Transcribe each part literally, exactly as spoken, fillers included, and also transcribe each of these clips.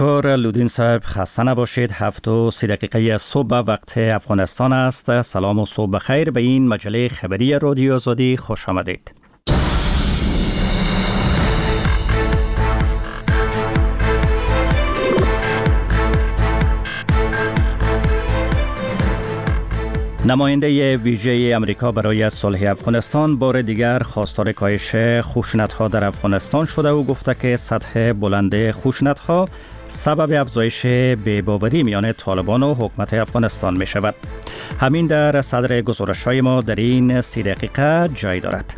دکتر لودین صاحب خسته نباشید. هفت و سی دقیقه صبح وقت افغانستان است. سلام و صبح بخیر به این مجله خبری رادیو آزادی خوش آمدید. نماینده ویژه امریکا برای صلح افغانستان بار دیگر خواستار کاهش خشونت‌ها در افغانستان شده و گفته که سطح بلند خشونت‌ها سبب افزایش بی‌باوری میان طالبان و حکومت افغانستان می شود. همین در صدر گزارش‌های ما در این سی دقیقه جای دارد.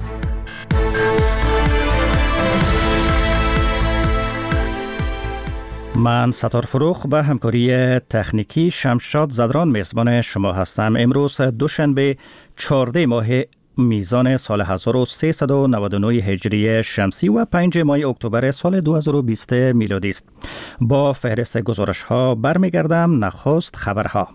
من ستار فروخ به همکاری تکنیکی شمشاد زدران میزبان شما هستم. امروز دوشنبه چهارده ماه میزان سال هزار و سیصد و نود و نه هجری شمسی و پنج ماه اکتبر سال دو هزار و بیست میلادی است. با فهرست گزارش ها برمیگردم. نخست خبرها.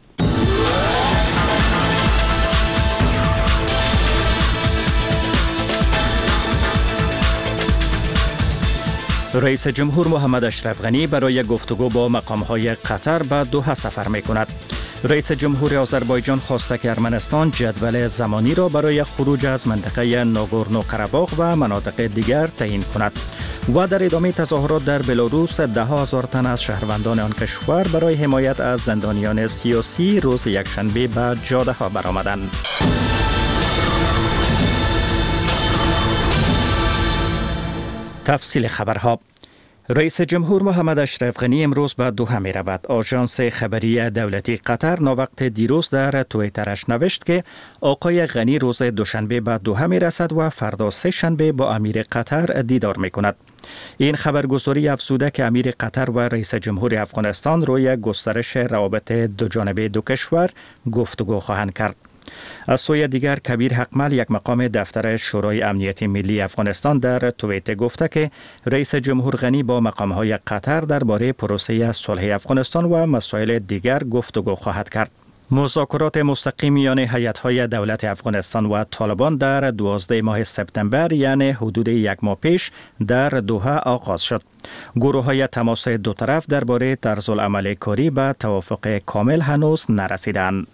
رئیس جمهور محمد اشرف غنی برای گفتگو با مقام‌های قطر به دوحه سفر می‌کند. رئیس جمهور آذربایجان خواسته که ارمنستان جدول زمانی را برای خروج از منطقه ناگورنو قره‌باغ و مناطق دیگر تعیین کند. و در ادامه تظاهرات در بلاروس ده هزار تن از شهروندان آن کشور برای حمایت از زندانیان سیاسی روز یکشنبه به جاده‌ها برآمدند. تفصیل خبرها. رئیس جمهور محمد اشرف غنی امروز به دوحه می رود. آژانس خبری دولتی قطر ناوقت دیروز در توییترش نوشت که آقای غنی روز دوشنبه به دوحه می رسد و فردا سه شنبه با امیر قطر دیدار می کند. این خبرگزاری افزوده که امیر قطر و رئیس جمهور افغانستان روی گسترش روابط دو جانبه دو کشور گفتگو خواهند کرد. از سوی دیگر کبیر حقمل یک مقام دفتر شورای امنیت ملی افغانستان در توییتر گفته که رئیس جمهور غنی با مقام‌های قطر درباره پروسه صلح افغانستان و مسائل دیگر گفتگو خواهد کرد. مذاکرات مستقیم میان هیئت‌های دولت افغانستان و طالبان در دوازده ماه سپتامبر یعنی حدود یک ماه پیش در دوحه آغاز شد. گروه‌های تماس دو طرف درباره طرزالعمل کاری به توافق کامل هنوز نرسیدند.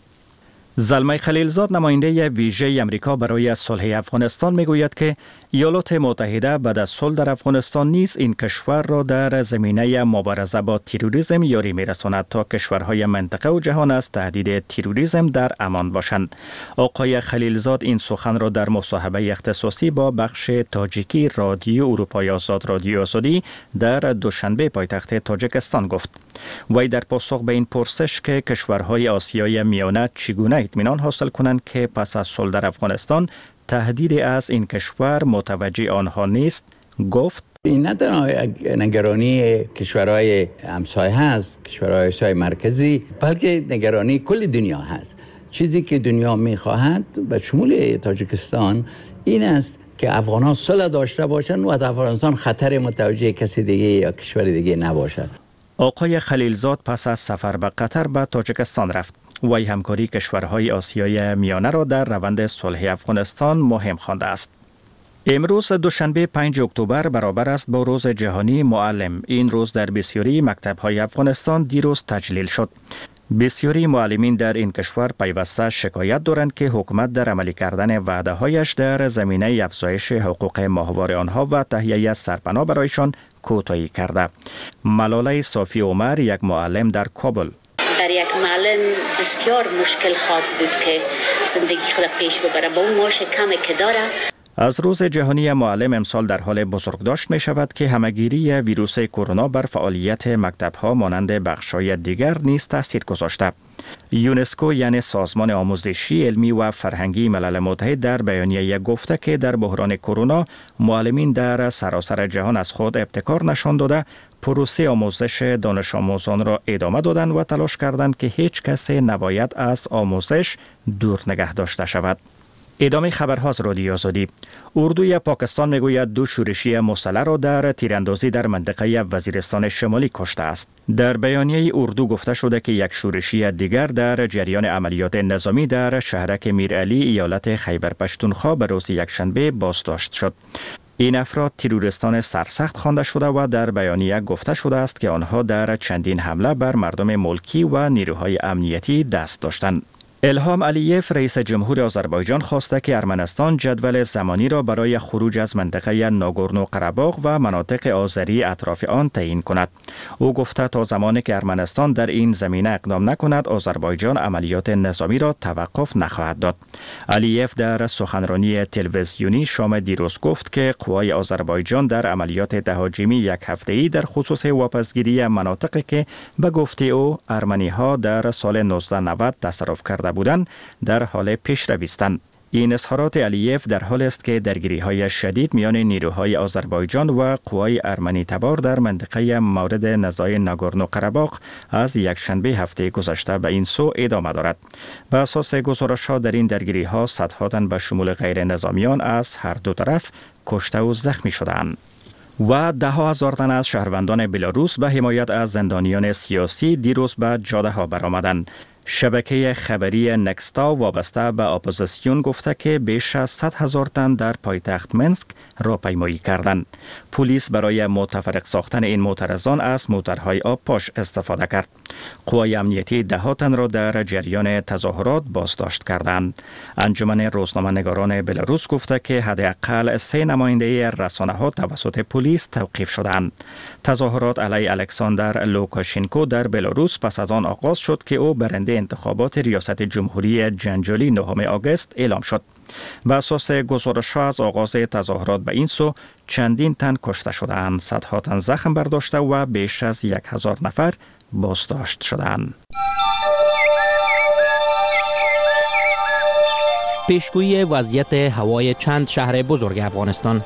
زلمه خلیلزاد نماینده ویژه امریکا برای صلح افغانستان میگوید که ایالات متحده بعد از صلح در افغانستان نیز این کشور را در زمینه مبارزه با تروریسم یاری میرساند تا کشورهای منطقه و جهان از تهدید تروریسم در امان باشند. آقای خلیلزاد این سخن را در مصاحبه اختصاصی با بخش تاجیکی رادیو اروپای آزاد رادیو آزادی در دوشنبه پایتخت تاجیکستان گفت. وی در پاسخ به این پرسش که کشورهای آسیای میانه چگونه اطمینان حاصل کنند که پس از صلح در افغانستان تهدیدی از این کشور متوجه آنها نیست گفت: این نه تنها نگرانی کشورهای همسایه هست، کشورهای آسیای مرکزی، بلکه نگرانی کل دنیا هست. چیزی که دنیا میخواهد به شمول تاجیکستان این است که افغانان صلح داشته باشند و در افغانستان خطر متوجه کسی دیگه یا کشور دیگه نباشد. آقای خلیلزاد پس از سفر به قطر به تاجیکستان رفت. وی همکاری کشورهای آسیای میانه را در روند صلح افغانستان مهم خوانده است. امروز دوشنبه پنج اکتبر برابر است با روز جهانی معلم. این روز در بسیاری مکتب‌های افغانستان دیروز تجلیل شد. بسیاری معلمین در این کشور پیوسته شکایت دارند که حکومت در عملی کردن وعده‌هایش در زمینه افزایش حقوق ماهوار آنها و تهیه سرپناه برایشان کوتاهی کرده. ملاله صافی عمر یک معلم در کابل: در یک معلم بسیار مشکل خواهد بود که زندگی خود پیش ببره با اون معاش کمی که داره. از روز جهانی معلم امسال در حال بزرگداشت می شود که همهگیری ویروس کرونا بر فعالیت مکتب‌ها مانند بخش‌های دیگر نیز تاثیر گذاشته. یونسکو یعنی سازمان آموزشی، علمی و فرهنگی ملل متحد در بیانیه گفته که در بحران کرونا معلمین در سراسر جهان از خود ابتکار نشان داده پروسه آموزش دانش آموزان را ادامه دادند و تلاش کردند که هیچ کسی نباید از آموزش دور نگه داشته شود. ادامه خبرهاست رادیو آزادی. اردوی پاکستان میگوید دو شورشی مسلح را در تیراندازی در منطقه وزیرستان شمالی کشته است. در بیانیه اردو گفته شده که یک شورشی دیگر در جریان عملیات نظامی در شهرک میرعلی ایالت خیبر پشتونخوا به روز یکشنبه بازداشت شد. این افراد تروریستان سرسخت خوانده شده و در بیانیه گفته شده است که آنها در چندین حمله بر مردم ملکی و نیروهای امنیتی دست داشتند. الهام علییف رئیس جمهور آذربایجان خواسته که ارمنستان جدول زمانی را برای خروج از منطقه ناگورنو قره‌باغ و مناطق آذری اطراف آن تعیین کند. او گفته تا زمانی که ارمنستان در این زمینه اقدام نکند، آذربایجان عملیات نظامی را توقف نخواهد داد. علییف در سخنرانی تلویزیونی شام دیروز گفت که قوای آذربایجان در عملیات تهاجمی یک هفته‌ای در خصوص واپسگیری مناطقی که به گفته او ارمنی‌ها در سال نوزده نود تصرف کرده بودند در حال پیشروی است. این اظهارات علییف در حال است که درگیری‌های شدید میان نیروهای آذربایجان و قوای ارمنی تبار در منطقه مورد نزاع ناگورنو قره‌باغ از یکشنبه هفته گذشته به این سو ادامه دارد. به اساس گزارش‌ها در این درگیری‌ها صدها تن به شمول غیر نظامیان از هر دو طرف کشته و زخمی شدند. و ده ها هزار تن از شهروندان بلاروس به حمایت از زندانیان سیاسی دیروز به جاده ها برآمدند. شبکه خبری نکستا وابسته به اپوزیسیون گفته که بیش از صد هزار تن در پایتخت منسک راهپیمایی کردند. پلیس برای متفرق ساختن این معترضان از موترهای آبپاش استفاده کرد. قوای امنیتی ده ها تن را در جریان تظاهرات بازداشت کردند. انجمن روزنامه‌نگاران بلاروس گفته که حداقل سه نماینده رسانه‌ها توسط پلیس توقیف شدند. تظاهرات علیه الکساندر لوکاشنکو در بلاروس پس از آن آغاز شد که او برنده انتخابات ریاست جمهوری جنجالی نهم آگوست اعلام شد. به اساس گزارش‌ها از آغاز تظاهرات به این سو چندین تن کشته شدند، صدها تن زخم برداشته و بیش از یک هزار نفر بازداشت شدند. پیشگویی وضعیت هوای چند شهر بزرگ افغانستان.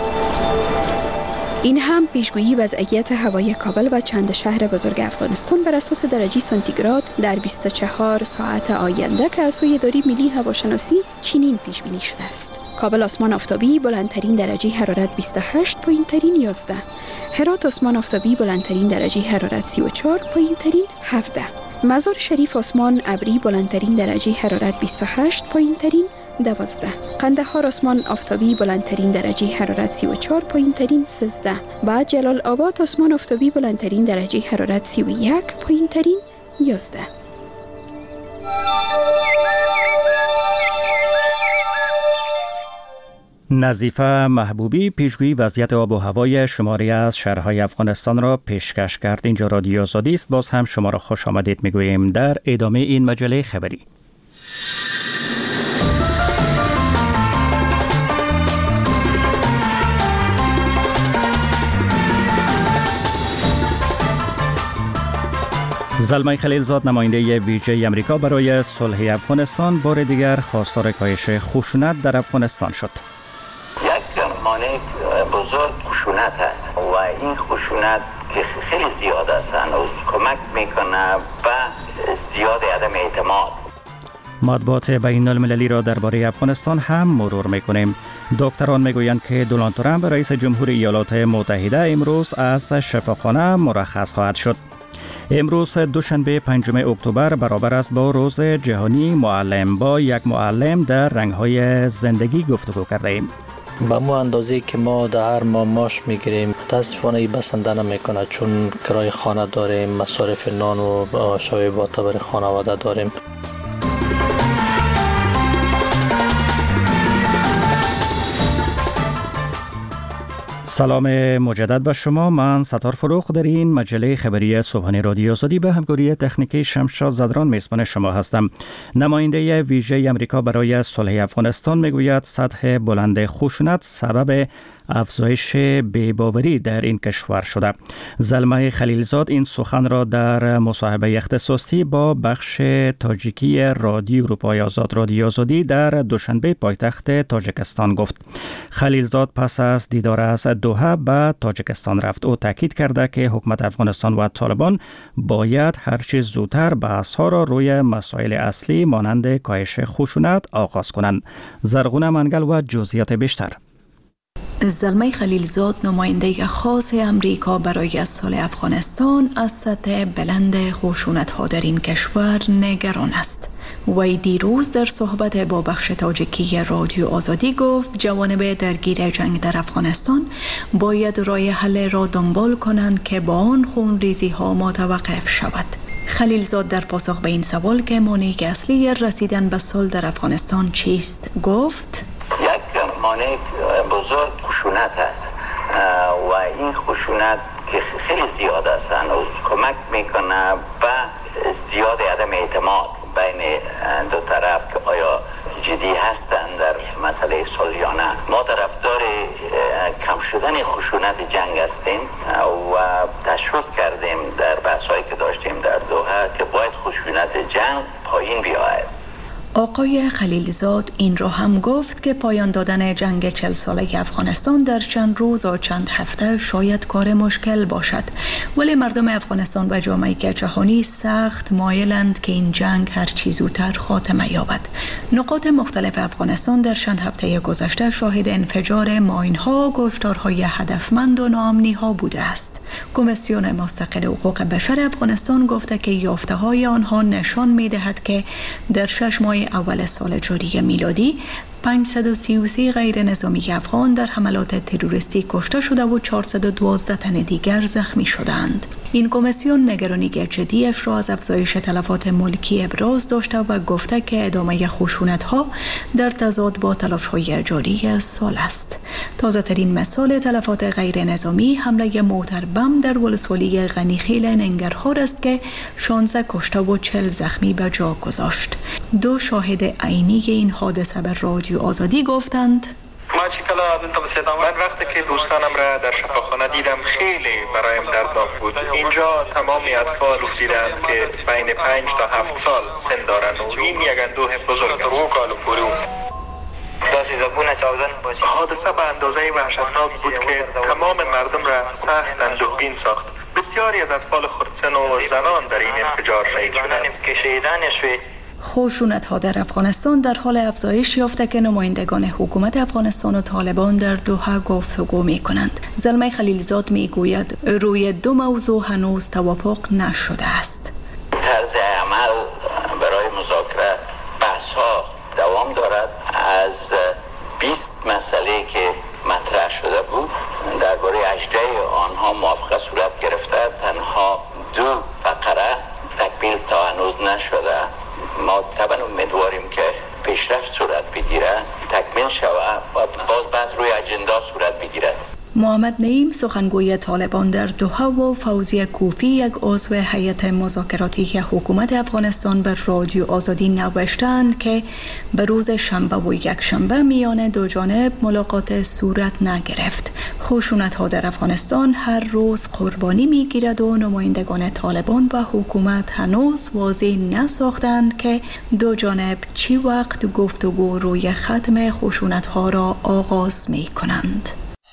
این هم پیشگویی وضعیت هوای کابل و چند شهر بزرگ افغانستان بر اساس درجه سانتیگراد در بیست و چهار ساعت آینده که از سوی اداره ملی هواشناسی چنین پیش بینی شده است. کابل آسمان آفتابی بلندترین درجه حرارت بیست و هشت، پایینترین یازده. هرات آسمان آفتابی بلندترین درجه حرارت سی و چهار، پایینترین هفده. مزار شریف آسمان ابری بلندترین درجه حرارت بیست و هشت، پایینترین دوازده. قندهار آسمان آفتابی بلندترین درجه حرارت سی و چهار، پایینترین سیزده. بعد جلال آباد آسمان آفتابی بلندترین درجه حرارت سی و یک، پایینترین یازده. نظیفه محبوبی پیشگویی وضعیت آب و هوای شماری از شهرهای افغانستان را پیشکش کرد. اینجا رادیو آزادی است. باز هم شما را خوش آمدید میگوییم در ادامه این مجله خبری. زلمه خلیلزاد نماینده ویژه امریکا برای صلح افغانستان بار دیگر خواستار کاهش خشونت در افغانستان شد. یک مانع بزرگ خشونت است و این خشونت که خیلی زیاد است هنوز کمک میکنه و ازدیاد عدم اعتماد. مطبوعات بین المللی را درباره افغانستان هم مرور میکنیم. دکتران میگویند که دونالد ترامپ رئیس جمهور ایالات متحده امروز از شفاخانه مرخص خواهد شد. امروز دوشنبه پنجم اکتبر برابر است با روز جهانی معلم. با یک معلم در رنگ‌های زندگی گفتگو کرده ایم. به مو اندازه که ما در هر ماه ماش میگیریم متاسفانه بسنده نمیکنه، چون کرای خانه داریم، مصارف نان و شوی باتا برای خانواده داریم. سلام مجدد به شما. من ستار فروخ در این مجله خبری صبحانه رادیو آزادی به همکاری تکنیکی شمشاد زدران میزبان شما هستم. نماینده ویژه امریکا برای صلح افغانستان میگوید سطح بلند خشونت سبب افزایش بی‌باوری در این کشور شده. زلمه خلیلزاد این سخن را در مصاحبه اختصاصی با بخش تاجیکی رادیو اروپای آزاد رادیو آزادی در دوشنبه پایتخت تاجیکستان گفت. خلیلزاد پس از دیدار از دوحه به تاجیکستان رفت. او تاکید کرده که حکومت افغانستان و طالبان باید هر چیز زودتر بحث‌ها را روی مسائل اصلی مانند کاهش خشونت آغاز کنند. زرغون منگل و جزئیات بیشتر. زلمه خلیلزاد نماینده خاص امریکا برای صلح افغانستان از سطح بلند خشونت‌ها در این کشور نگران است. وی دیروز در صحبت با بخش تاجیکی رادیو آزادی گفت جوانب درگیر جنگ در افغانستان باید راه حل را دنبال کنند که با آن خونریزی ها متوقف شود. خلیلزاد در پاسخ به این سوال که مانع اصلی رسیدن به صلح در افغانستان چیست گفت: یک مانع بزرگ خشونت است و این خشونت که خیلی زیاد است هنوز کمک میکنه به ازدیاد عدم اعتماد بین دو طرف که آیا جدی هستند در مسئله صلح یا نه. ما طرفدار کم شدن خشونت جنگ هستیم و تشویق کردیم در بحثایی که داشتیم در دوحه که باید خشونت جنگ پایین بیاید. آقای خلیلزاد این را هم گفت که پایان دادن جنگ چهل ساله افغانستان در چند روز و چند هفته شاید کار مشکل باشد، ولی مردم افغانستان و جامعه جهانی سخت مایلند که این جنگ هر چه زودتر خاتمه یابد. نقاط مختلف افغانستان در چند هفته گذشته شاهد انفجار ماین‌ها، کشتارهای هدفمند و ناامنی‌ها بوده است. کمیسیون مستقل حقوق بشر افغانستان گفته که یافته‌های آنها نشان می‌دهد که در شش ماه اول سال جاری میلادی پانصد و سی و سه غیر نظامی افغان در حملات تروریستی کشته شده و چهارصد و دوازده تن دیگر زخمی شدند. این کمیسیون نگرانی جدیش را از افزایش تلفات ملکی ابراز داشته و گفته که ادامه خشونت‌ها در تضاد با تلاش‌های جاری سال است. تازه ترین مثال تلفات غیر نظامی حمله موتر بم در ولسوالی غنیخیل ننگرهار است که شانزده کشته و چهل زخمی به جا گذاشت. دو شاهد عینی این حادثه به رادیو آزادی گفتند: ما چی کلا دلتا بسیدم من وقتی که دوستانم را در شفاخانه دیدم خیلی برایم دردناک بود. اینجا تمامی اطفال افتیدند که بین پنج تا هفت سال سن دارند و این یک اندوه بزرگ است. حادثه به اندازه وحشتناک بود که تمام مردم را سخت اندوهگین ساخت. بسیاری از اطفال خردسن و زنان در این انفجار شهید شدند. خشونت‌ها در افغانستان در حال افزایش یافته که نمایندگان حکومت افغانستان و طالبان در دوحه گفتگو می‌کنند. زلمه خلیلزاد می‌گوید روی دو موضوع هنوز توافق نشده است. طرز عمل برای مذاکره بحث‌ها دوام دارد. از بیست مسئله که مطرح شده بود درباره هجده آنها موافقه صورت گرفته، تنها دو فقره تکمیل تا هنوز نشده. ما طبعا امیدواریم که پیشرفت صورت بگیره، تکمیل شود و باز بعض روی اجندا صورت بگیرد. محمد نعیم سخنگوی طالبان در دوحه و فوزی کوفی یک عضو هیئت مذاکراتی حکومت افغانستان بر رادیو آزادی نوشتند که به روز شنبه و یک شنبه میان دو جانب ملاقات صورت نگرفت. خشونت‌ها در افغانستان هر روز قربانی میگیرد و نمایندگان طالبان و حکومت هنوز واضح نساختند که دو جانب چی وقت گفتگو روی ختم خشونت‌ها را آغاز می‌کنند.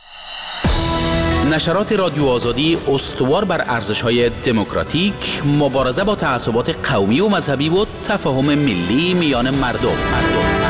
نشرات رادیو آزادی استوار بر ارزش‌های دموکراتیک، مبارزه با تعصبات قومی و مذهبی و تفاهم ملی میان مردم. مردم.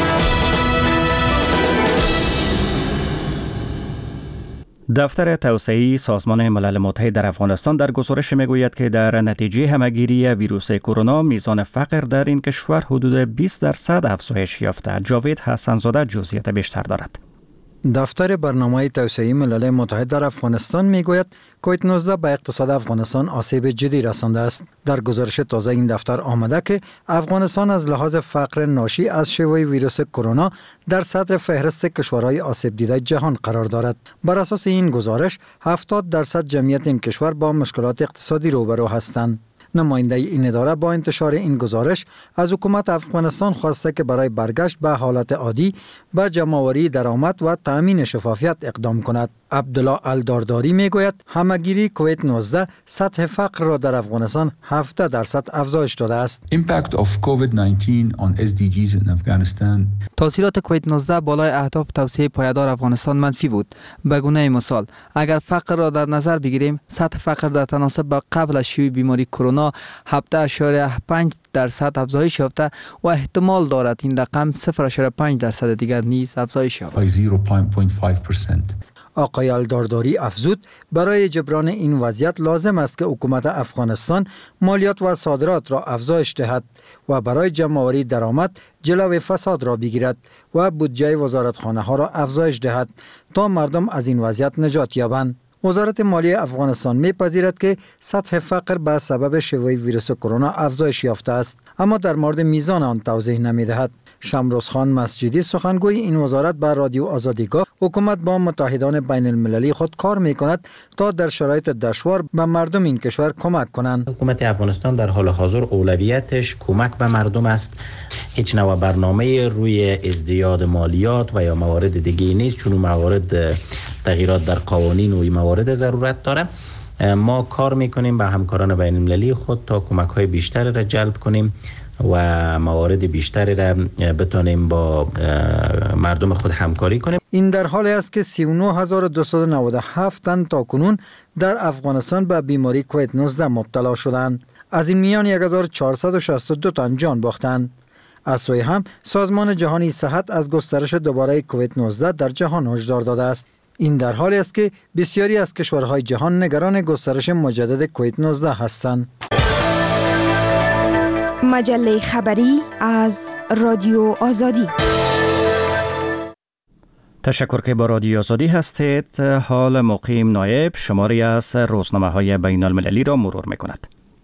دفتر توسعه‌ای سازمان ملل متحد در افغانستان در گزارش میگوید که در نتیجه همه‌گیری ویروس کرونا میزان فقر در این کشور حدود بیست درصد افزایش یافته. جاوید حسن‌زاده جزئیات بیشتر دارد. دفتر برنامه توسعه‌ای ملل متحد در افغانستان میگوید کووید نوزده به اقتصاد افغانستان آسیب جدی رسانده است. در گزارش تازه این دفتر آمده که افغانستان از لحاظ فقر ناشی از شیوع ویروس کرونا در صدر فهرست کشورهای آسیب دیده جهان قرار دارد. بر اساس این گزارش هفتاد درصد جمعیت این کشور با مشکلات اقتصادی روبرو هستند. نماینده این اداره با انتشار این گزارش از حکومت افغانستان خواسته که برای برگشت به حالت عادی به جمع‌آوری درآمد و تأمین شفافیت اقدام کند. عبدالله الدارداری میگوید همگیری کووید نوزده سطح فقر را در افغانستان هفده درصد افزایش داده است. Impact of کووید نوزده on اس دی جیز in Afghanistan. تاثیرات کووید نوزده بالای اهداف توسعه پایدار افغانستان منفی بود. به گونه مثال اگر فقر را در نظر بگیریم سطح فقر در تناسب با قبل از شیوع بیماری کرونا هفده اشاریه پنج درصد افزایش یافته و احتمال دارد این رقم صفر اشاریه پنج درصد دیگر نیز افزایش یابد. صفر ممیز پنج درصد. آقای الدارداری افزود برای جبران این وضعیت لازم است که حکومت افغانستان مالیات و صادرات را افزایش دهد و برای جمع‌آوری درآمد جلوی فساد را بگیرد و بودجه وزارتخانه ها را افزایش دهد تا مردم از این وضعیت نجات یابند. وزارت مالیه افغانستان می‌پذیرد که سطح فقر به سبب شیوع ویروس کرونا افزایش یافته است، اما در مورد میزان آن توضیح نمی‌دهد. شمروز خان مسجدی سخنگوی این وزارت به رادیو آزادی گفت حکومت با متحدان بین المللی خود کار می‌کند تا در شرایط دشوار به مردم این کشور کمک کنند. حکومت افغانستان در حال حاضر اولویتش کمک به مردم است. هیچ نوع برنامه روی ازدیاد مالیات و یا موارد دیگه نیست، چون موارد تغییرات در قوانین و موارد ضرورت داره. ما کار میکنیم با همکاران بین المللی خود تا کمک های بیشتری را جلب کنیم و موارد بیشتری را بتونیم با مردم خود همکاری کنیم. این در حالی است که سی و نه هزار و دویست و نود و هفت تن تاکنون در افغانستان به بیماری کووید نوزده مبتلا شدند. از این میان یک هزار و چهارصد و شصت و دو تن جان باختند. از سوی هم سازمان جهانی صحت از گسترش دوباره کووید نوزده در جهان هشدار داده است. این در حالی است که بسیاری از کشورهای جهان نگران گسترش مجدد کووید نوزده هستند. مجله خبری از رادیو آزادی. تشکر که با رادیو آزادی هستید. حال مقیم نایب شماری از روزنامه‌های بین المللی را مرور می‌کند.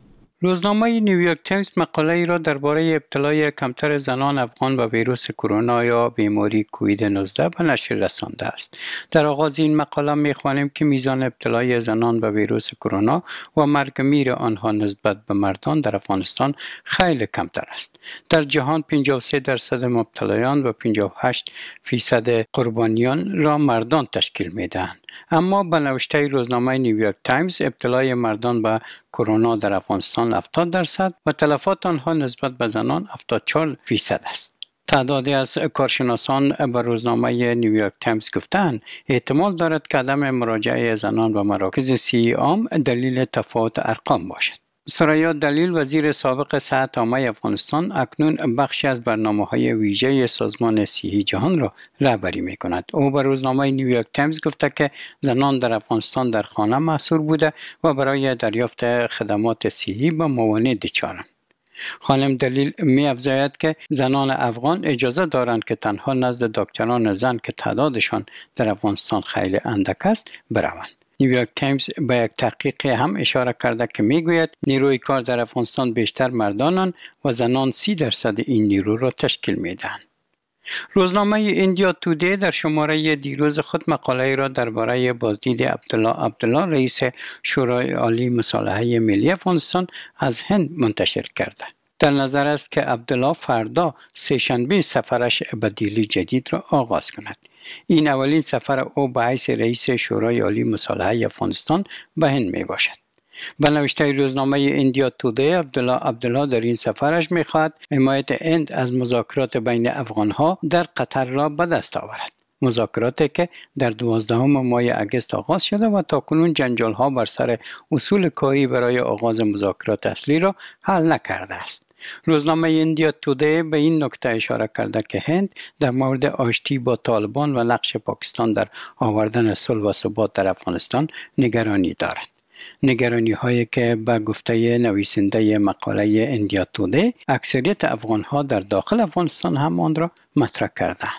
روزنامه نیویورک تایمز مقاله ای را درباره ابتلای کمتر زنان افغان به ویروس کرونا یا بیماری کووید نوزده به نشر رسانده است. در آغاز این مقاله می‌خوانیم که میزان ابتلای زنان به ویروس کرونا و مرگ میر آنها نسبت به مردان در افغانستان خیلی کمتر است. در جهان پنجاه و سه درصد مبتلایان و پنجاه و هشت فیصد قربانیان را مردان تشکیل می‌دهند. اما به نوشته روزنامه نیویورک تایمز ابتلای مردان به کرونا در افغانستان هفتاد درصد و تلفات آنها نسبت به زنان هفتاد و چهار فیصد است. تعدادی از کارشناسان به روزنامه نیویورک تایمز گفتند احتمال دارد که عدم مراجعه زنان به مراکز صحی عام دلیل تفاوت ارقام باشد. سریا دلیل وزیر سابق صحت عامه افغانستان اکنون بخشی از برنامه‌های ویژه سازمان صحی جهان را رهبری می‌کند. او به روزنامه نیویورک تایمز گفته که زنان در افغانستان در خانه محصور بوده و برای دریافت خدمات صحی به موانع دچارند. خانم دلیل می افزاید که زنان افغان اجازه دارند که تنها نزد دکتران زن که تعدادشان در افغانستان خیلی اندک است بروند. نیویورک تایمز به یک تحقیق هم اشاره کرده که میگوید نیروی کار در افغانستان بیشتر مردانند و زنان سی درصد این نیرو را تشکیل میدهند. روزنامه ایندیا تودی در شماره دیروز خود مقاله را درباره بازدید عبدالله عبدالله رئیس شورای عالی مصالحه ملی افغانستان از هند منتشر کرده. در نظر است که عبدالله فردا سه‌شنبه سفرش به دیلی جدید را آغاز کند. این اولین سفر او به حیث رئیس شورای عالی مصالحه افغانستان به هند می باشد. به نوشته روزنامه ایندیا تودی عبدالله عبدالله در این سفرش می خواهد حمایت هند از مذاکرات بین افغانها در قطر را به دست آورد. مذاکراتی که در دوازدهم ماه اگست آغاز شده و تاکنون جنجال ها بر سر اصول کاری برای آغاز مذاکرات اصلی را حل نکرده است. روزنامه ایندیا تودی به این نکته اشاره کرده که هند در مورد آشتی با طالبان و نقش پاکستان در آوردن صلح و ثبات در افغانستان نگرانی دارد. نگرانی هایی که به گفته نویسنده مقاله ایندیا تودی اکثریت افغان ها در داخل افغانستان هم آن را مطرح کردند.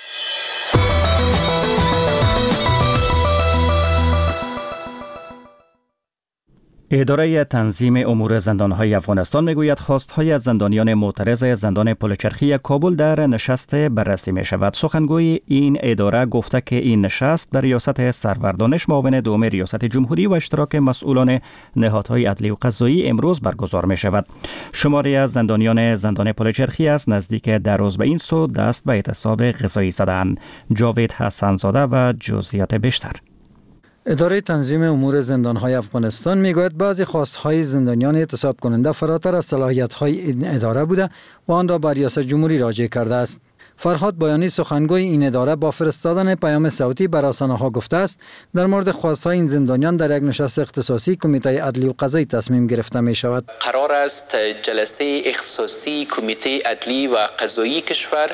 اداره تنظیم امور زندانهای افغانستان میگوید خواستهای از زندانیان معترض زندان پلچرخی کابل در نشست بررسی می شود. سخنگوی این اداره گفته که این نشست در ریاست سروردانش معاون دوم ریاست جمهوری و اشتراک مسئولان نهادهای عدلی و قضایی امروز برگزار می شود. شماری از زندانیان زندان پلچرخی از نزدیک در روز به این سو دست به اعتصاب غذایی زدند. جاوید حسن زاده و جزئیات بیشتر. اداره تنظیم امور زندانهای افغانستان میگوید بعضی خواستهای زندانیان اعتصاب کننده فراتر از صلاحیت‌های این اداره بوده و آن را به ریاست جمهوری راجع کرده است. فرهاد بایانی سخنگوی این اداره با فرستادن پیام صوتی به رسانه‌ها گفته است در مورد خواستهای این زندانیان در یک نشست اختصاصی کمیته عدلی و قضایی تصمیم گرفته می شود. قرار است جلسه اختصاصی کمیته عدلی و قضایی کشور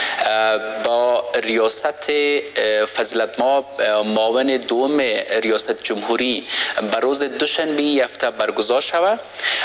با ریاست فضیلت مآب معاون دوم ریاست جمهوری بر روز دوشنبه هفته برگزار شود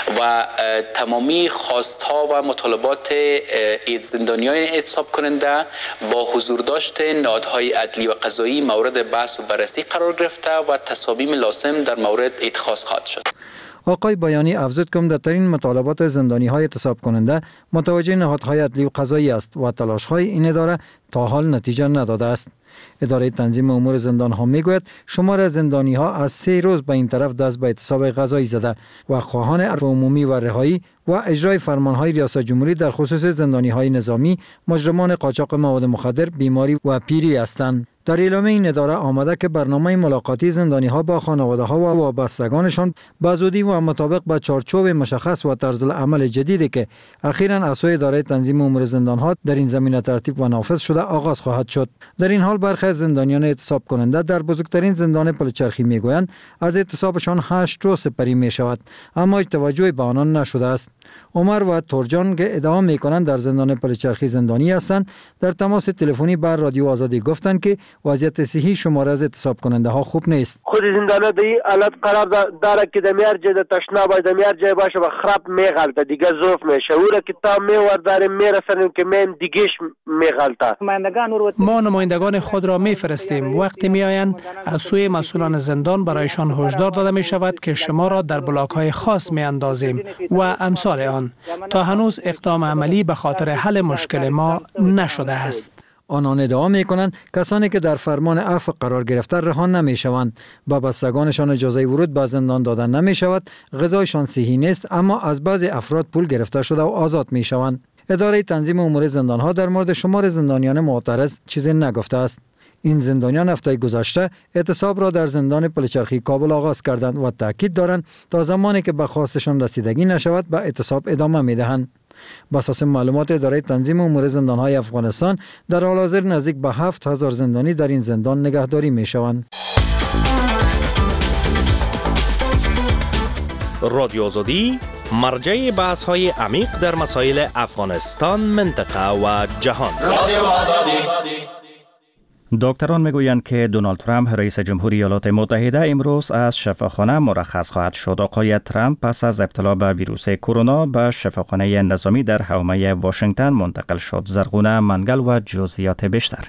و تمامی خواستها و مطالبات زندانیان اعتصاب کننده با حضور داشته نهادهای عدلی و قضایی مورد بحث و بررسی قرار گرفته و تصامیم لازم در مورد اتخاذ خواهد شد. آقای بایانی افزود که عمده‌ترین مطالبات زندانی‌های اعتصاب کننده متوجه نهادهای عدلی و قضایی است و تلاش‌های این اداره تا حال نتیجه نداده است. اداره تنظیم امور زندان‌ها میگوید شمار از زندانی‌ها از سه روز به این طرف دست به اعتصاب قضایی زده و خواهان عفو عمومی و رهایی و اجرای فرمان‌های ریاست جمهوری در خصوص زندانی‌های نظامی، مجرمان قاچاق مواد مخدر، بیماری و پیری هستند. در اعلامیه این اداره آمده که برنامه ملاقاتی زندانی‌ها با خانواده‌ها و وابستگانشان به زودی و مطابق با چارچوب مشخص و طرز عمل جدیدی که اخیراً از سوی اداره تنظیم امور زندان‌ها در این زمینه ترتیب و نافذ شده آغاز خواهد شد. در این حال برخی از زندانیان اعتصاب کننده در بزرگترین زندان پلچرخی میگویند از اعتصابشان هشت روز سپری می شود، اما هیچ توجهی به آنان نشده است. عمر و تورجان که ادعا میکنند در زندان پلچرخی زندانی هستند در تماس تلفنی بر رادیو آزادی گفتند که وضعیت صحی شمار از اعتصاب کننده ها خوب نیست. خود زندانه در این حالت قرار داره که در میار جای تشنه باید در میار جای باشه و خراب میغلطه دیگه ضعف میشه او را که تا میورداریم میرسنیم که من دیگهش میغلطه. ما نمایندگان خود را میفرستیم وقتی میآیند از سوی مسئولان زندان برایشان هشدار داده می شود که شما را در بلاک های خاص می اندازیم و امثال آن. تا هنوز اقدام عملی به خاطر حل مشکل ما نشده است. آنان ادعا می کنند کسانی که در فرمان عفو قرار گرفته رها نمی شوند. با بستگانشان اجازه ورود به زندان دادن نمی شود. غذایشان صحی نیست اما از بعضی افراد پول گرفته شده و آزاد می شوند. اداره تنظیم امور زندان ها در مورد شمار زندانیان معترض چیزی نگفته است. این زندانیان هفته گذشته اعتصاب را در زندان پلچرخی کابل آغاز کردند و تاکید دارند تا زمانی که به خواستشان رسیدگی نشود به اعتصاب ادامه می دهند. بر اساس معلومات اداره تنظیم امور زندان‌های افغانستان در حال حاضر نزدیک به هفت هزار زندانی در این زندان نگهداری می‌شوند. رادیو آزادی مرجع بحث‌های عمیق در مسائل افغانستان، منطقه و جهان. رادیو آزادی. دکتران میگویند که دونالد ترامپ رئیس جمهوری ایالات متحده امروز از شفاخانه مرخص خواهد شد. آقای ترامپ پس از ابتلا به ویروس کرونا به شفاخانه نظامی در حومه واشنگتن منتقل شد. زرغونه منگل و جزئیات بیشتر.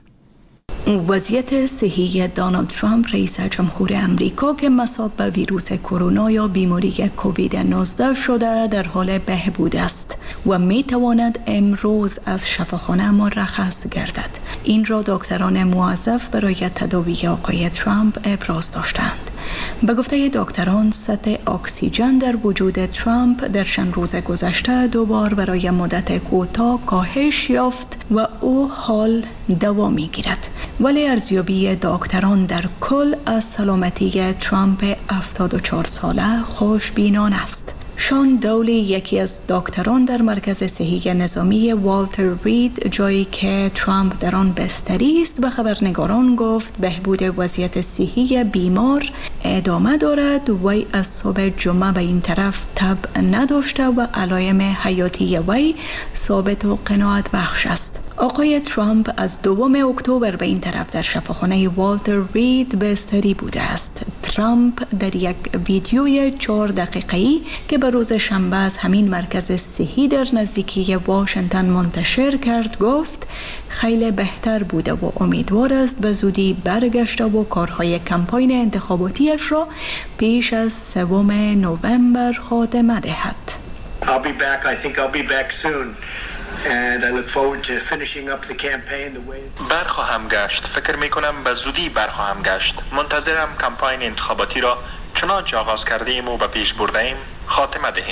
وضعیت صحی دونالد ترامپ رئیس جمهور امریکا که مصاب به ویروس کرونا یا بیماری کووید نوزده شده در حال بهبود است و می تواند امروز از شفاخانه مرخص گردد. این را دکتران موظف برای تداوی آقای ترامپ ابراز داشتند. به گفته دکتران سطح اکسیژن در وجود ترامپ در چند روز گذشته دوبار برای مدت کوتاه کاهش یافت و او حال دوام می‌گیرد. ولی ارزیابی دکتران در کل از سلامتی ترامپ هفتاد و چهار ساله خوشبینانه است. شان دولی یکی از دکتران در مرکز صحی نظامی والتر رید جایی که ترامپ در آن بستری است به خبرنگاران گفت بهبود وضعیت صحی بیمار ادامه دارد و از صبح جمعه به این طرف تب نداشته و علائم حیاتی وی ثابت و قناعت بخش است. آقای ترامپ از دوم اکتبر به این طرف در شفاخانه والتر رید بستری بوده است. ترامپ در یک ویدیوی چهار دقیقه‌ای که به روز شنبه از همین مرکز صحی در نزدیکی واشنگتن منتشر کرد گفت خیلی بهتر بوده و امیدوار است به زودی برگشته و کارهای کمپاین انتخاباتیش را پیش از سوم نوامبر خاتمه دهد. I'll be back. I think I'll be back soon. And I look forward to finishing up the campaign the way. برخواهم گشت. فکر می کنم به زودی برخواهم گشت. منتظرم کمپاین انتخاباتی را چنانچه آغاز کرده ایم و به پیش برده ایم خاتمه دهیم.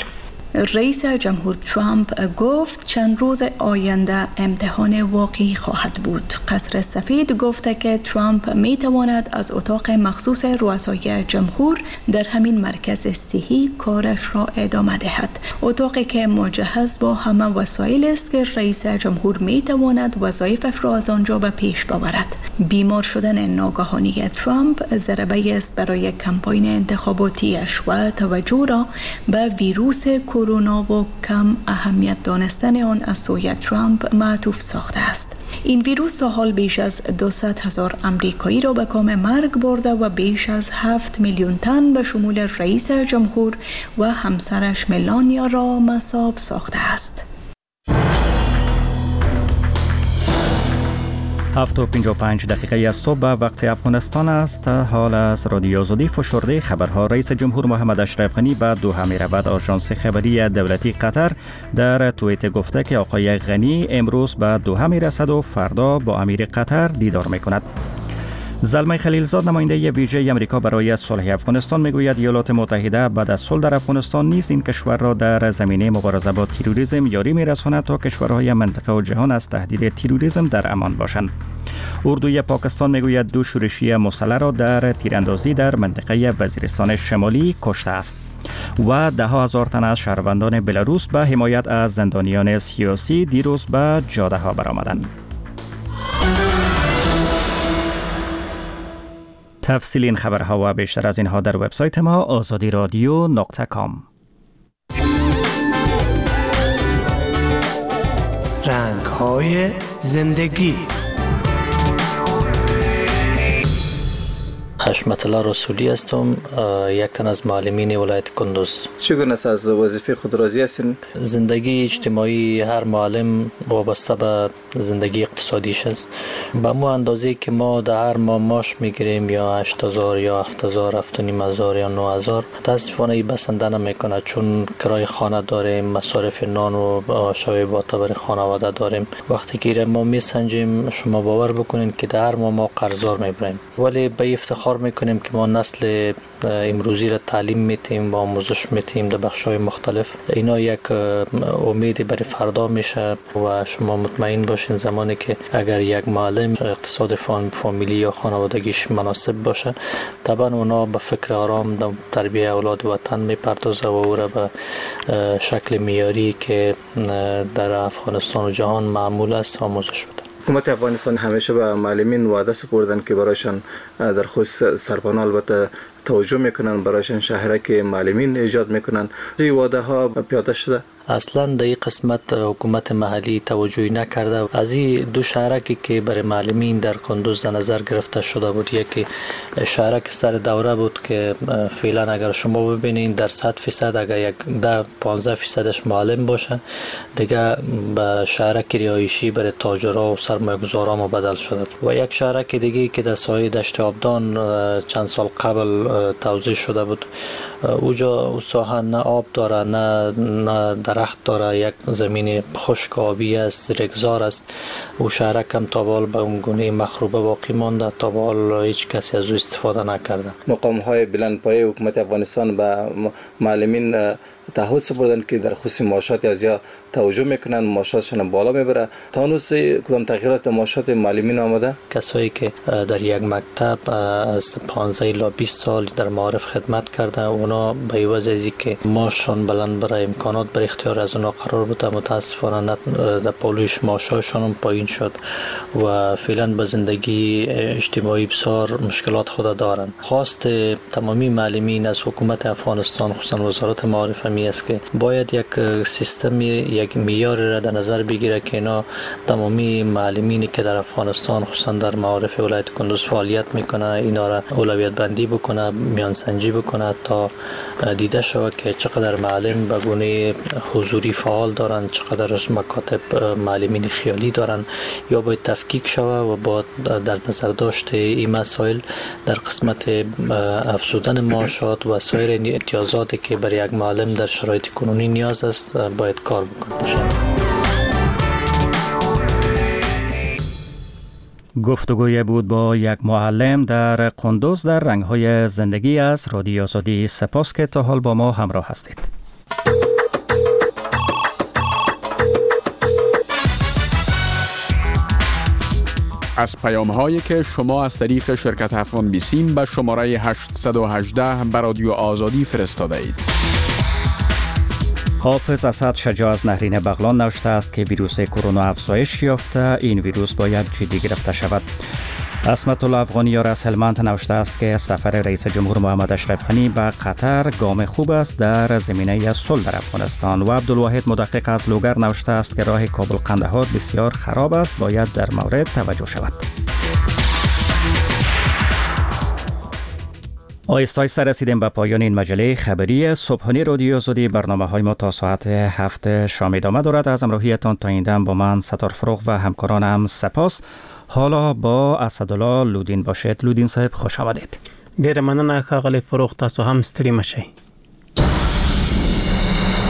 رئیس جمهور ترامپ گفت چند روز آینده امتحان واقعی خواهد بود. قصر سفید گفته که ترامپ می تواند از اتاق مخصوص رؤسای جمهور در همین مرکز صحی کارش را ادامه دهد. اتاقی که مجهز با همه وسایل است که رئیس جمهور می تواند وظایفش را از آنجا به پیش ببرد. بیمار شدن ناگهانی ترامپ ضربه است برای کمپاین انتخاباتیش و توجه را به ویروس کرونا و کم اهمیت دانستن آن از سوی ترامپ معطوف ساخته است. این ویروس تا حال بیش از دویست هزار امریکایی را به کام مرگ برده و بیش از هفت میلیون تن به شمول رئیس جمهور و همسرش ملانیا را مصاب ساخته است. هفت و پنجاه و پنج دقیقه از صبح به وقت افغانستان است. حال از رادیو آزادی فشرده خبرها. رئیس جمهور محمد اشرف غنی به دوحه می رود. آژانس خبری دولتی قطر در توییت گفته که آقای غنی امروز به دوحه می رسد و فردا با امیر قطر دیدار می کند. زلمه خلیلزاد نماینده ویژه آمریکا برای صلح افغانستان میگوید ایالات متحده بعد از صلح در افغانستان نیز این کشور را در زمینه مبارزه با تروریسم یاری میرساند تا کشورهای منطقه و جهان از تهدید تروریسم در امان باشند. اردوی پاکستان میگوید دو شورشی مسلح را در تیراندازی در منطقه وزیرستان شمالی کشته است و ده ها هزار تن از شهروندان بلاروس به حمایت از زندانیان سیاسی دیروز به جاده ها برآمدند. تفصیل این خبرها و بیشتر از اینها در وبسایت ما آزادی رادیو نقطه کام. رنگ‌های زندگی. حشمت الله رسولی هستم، یک تن از معلمین ولایت کندوز. چگونه از وظیفه خود راضی هستین؟ زندگی اجتماعی هر معلم وابسته به زندگی اقتصادیش است. به مو اندازه که ما در هر ماه معاش میگیریم یا هشت هزار یا هفت هزار، هفت و نیم هزار یا نه هزار، متاسفانه ای بسنده نمیکنه، چون کرای خانه داریم، مصارف نان و شوی باتا برای خانواده داریم. وقتی که ما میسنجیم شما باور بکنین که در هر ماه ما قرضدار میبریم، ولی به افتخار میکنیم که ما نسل امروزی را تعلیم میتیم و آموزش میتیم در بخش‌های مختلف. اینا یک امید برای فردا میشه و شما مطمئن باشین زمانی که اگر یک معلم اقتصاد فامیلی یا خانوادگیش مناسب باشه، طبعا اونا به فکر آرام در تربیت اولاد وطن میپردازه و او را به شکل معیاری که در افغانستان و جهان معمول است آموزش بده. حکومت افغانستان همیشه به معلمین وعده سپردن که برایشان در خصوص سرپناه البته توجه میکنن، برایشان شهرک معلمین ایجاد میکنن. این وعده ها پیاده شده؟ اصلا در این قسمت حکومت محلی توجهی نکرده. از این دو شهرکی که برای معلمین در کندوز در نظر گرفته شده بود، یکی شهرک سر دوره بود که فعلا اگر شما ببینید در صد فیصد اگر یک ده پانزده فیصدش معلم باشه، دیگه به شهرک رهایشی برای تاجرها و سرمایه‌گذاران مبدل شده. و یک شهرک دیگه که در سایه دشت آبدان چند سال قبل توزیع شده بود، اوجا ساحه نه آب داره نه نه درخت داره، یک زمین خشک آبی است، رگزار است. او شهرک هم تا بال به اون گونه مخروبه باقی مانده، تا بال هیچ کسی از او استفاده نکرده. مقام های بلندپایه حکومت افغانستان به معلمین تعهد سپردن که در خصوص معاشات از یا توجه میکنن، معاشاتشون بالا میبره. تا هنوز کدام تغییرات معاشات معلمین آمده؟ کسایی که در یک مکتب از پانزده الی بیست سال در معارف خدمت کرده، اونا به عوض از اینکه معاششان بلند برای امکانات بر اختیار از اونا قرار بوده، متاسفانه در پالویش معاششان هم پایین شد و فعلا به زندگی اجتماعی بسیار مشکلات خود دارند. خواست تمامی معلمین از حکومت افغانستان، خصوصا وزارت معارف می است که باید یک سیستم، یک معیار را در نظر بگیره که اینا تمامی معلمینی که در افغانستان خصوصا در معارف ولایت کندوز فعالیت میکنه، اینا را اولویت بندی بکنه، میان سنجی بکنه تا دیده شود که چقدر معلم به گونه حضوری فعال دارن، چقدر مکاتب معلمین خیالی دارن، یا باید تفکیک شود و با در نظر داشت این مسائل در قسمت افزودن معاشات و سایر امتیازاتی که برای یک معلم در شرایط کنونی نیاز است باید کار بکنه باشه. گفتگوی بود با یک معلم در قندوز در رنگ‌های زندگی از رادیو آزادی. سپاس که تا حال با ما همراه هستید. از پیام هایی که شما از طریق شرکت افغان بیسیم به شماره هشت یک هشت به رادیو آزادی فرستاده اید. حافظ اسد شجاع از نهرین بغلان نوشته است که ویروس کرونا افزایش یافته، این ویروس باید جدی گرفته شود. اسمت الله افغانیار از هلمند نوشته است که سفر رئیس جمهور محمد اشرف غنی به قطر گام خوب است در زمینه صلح در افغانستان. و عبدالواحد مدقق از لوگر نوشته است که راه کابل قندهار بسیار خراب است، باید در مورد توجه شود. آیسته آیسته رسیدیم به پایان این مجله خبری صبحانه رادیو آزادی. برنامه های ما تا ساعت هفت شام ادامه دارد. از همراهیتان تا این دم با من ستار فروغ و همکارانم سپاس. حالا با اسدالله لودین باشد. لودین صاحب خوش آمدید. ډیر مننه ښاغلی فروغ، تاسو هم ستړي مشئ.